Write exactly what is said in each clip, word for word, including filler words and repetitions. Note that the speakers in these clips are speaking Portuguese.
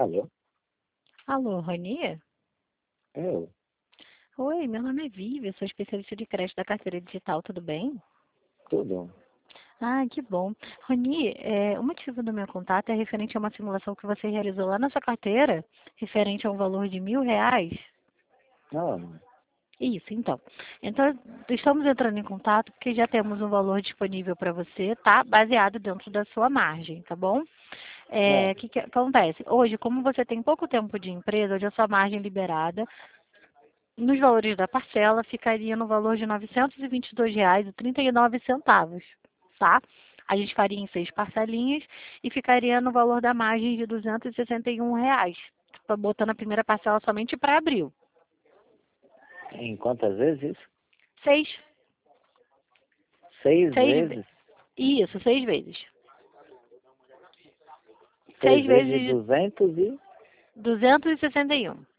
Alô? Alô, Roni? Eu? Oi, meu nome é Vivi, sou especialista de crédito da carteira digital, tudo bem? Tudo? Ah, que bom. Roni, é, o motivo do meu contato é referente a uma simulação que você realizou lá na sua carteira, referente a um valor de mil reais. Não. Isso, então. Então, estamos entrando em contato porque já temos um valor disponível para você, tá? Baseado dentro da sua margem, tá bom? É, Não. o que, que acontece? Hoje, como você tem pouco tempo de empresa, hoje a sua margem liberada nos valores da parcela, ficaria no valor de novecentos e vinte e dois reais e trinta e nove centavos, tá? A gente faria em seis parcelinhas e ficaria no valor da margem de duzentos e sessenta e um reais. Estou botando a primeira parcela somente para abril. Em quantas vezes isso? Seis, Seis seis, ve- vezes? isso, seis vezes. Seis Seis vezes de vezes duzentos e... duzentos e sessenta e um.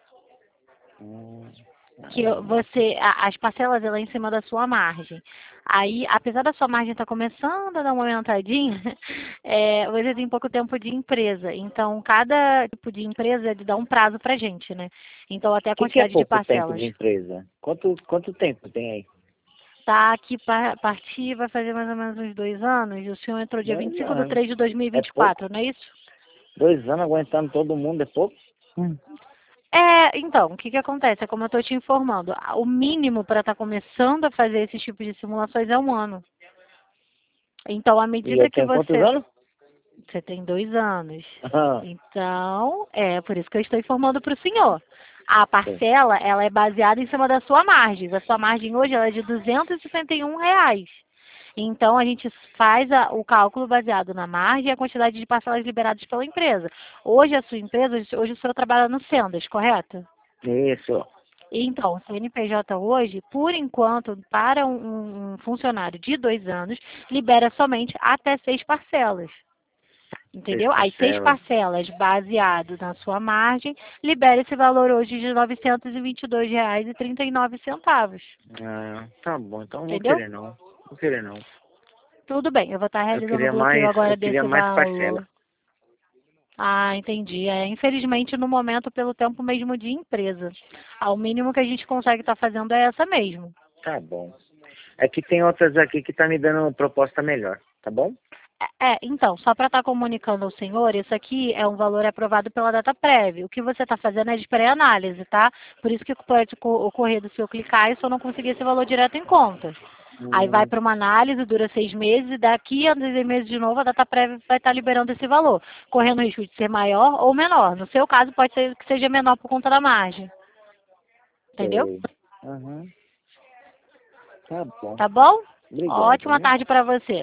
Hum, Que ah, você, a- as parcelas ela é em cima da sua margem. Aí, apesar da sua margem estar começando a dar uma aumentadinha, é, você tem pouco tempo de empresa. Então, cada tipo de empresa ele dá um prazo pra gente, né? Então, até a o que, que é quantidade de pouco tempo parcelas. de empresa? Quanto, quanto tempo tem aí? Tá aqui para partir, vai fazer mais ou menos uns dois anos. O senhor entrou dia vinte Dois e cinco de anos. três de dois mil e É vinte e pouco? quatro, não é isso? Dois anos aguentando todo mundo é pouco? Hum. É, então, o que que acontece? É como eu estou te informando, o mínimo para estar começando a fazer esse tipo de simulações é um ano. Então, à E eu medida que tenho quantos você. anos? Você tem dois anos. Ah, Então, é por isso que eu estou informando para o senhor. A sim. parcela, ela é baseada em cima da sua margem. A sua margem hoje ela é de duzentos e sessenta e um reais. Então, a gente faz a- o cálculo baseado na margem e a quantidade de parcelas liberadas pela empresa. Hoje, a sua empresa, hoje o senhor trabalha no Sendas, correto? Isso. Então, o C N P J hoje, por enquanto, para um, um funcionário de dois anos, libera somente até seis parcelas. Seis Entendeu? Aí seis parcelas. parcelas baseado na sua margem, libera esse valor hoje de novecentos e vinte e dois reais e trinta e nove centavos. Ah, tá bom, então não vou Entendeu? querer não. Não vou querer não. Tudo bem, eu vou estar Eu realizando o queria bloqueio mais, eu agora queria desse mais parcela. valor. Ah, entendi. É, infelizmente, no momento, pelo tempo mesmo de empresa. Ah, o mínimo que a gente consegue estar fazendo é essa mesmo. Tá bom. É que tem outras aqui que tá me dando uma proposta melhor, tá bom? É, então, só para estar comunicando ao senhor, isso aqui é um valor aprovado pela data prévia. O que você está fazendo é de pré-análise, tá? Por isso que pode co- ocorrer do senhor clicar e só não conseguir esse valor direto em conta. Aí vai Hum, para uma análise, dura seis meses, e daqui a seis meses de novo a data prévia vai estar liberando esse valor, correndo o risco de ser maior ou menor. No seu caso, pode ser que seja menor por conta da margem. Entendeu? sei. Aham. Tá bom. Tá bom? Obrigado, Ótima né? tarde para você.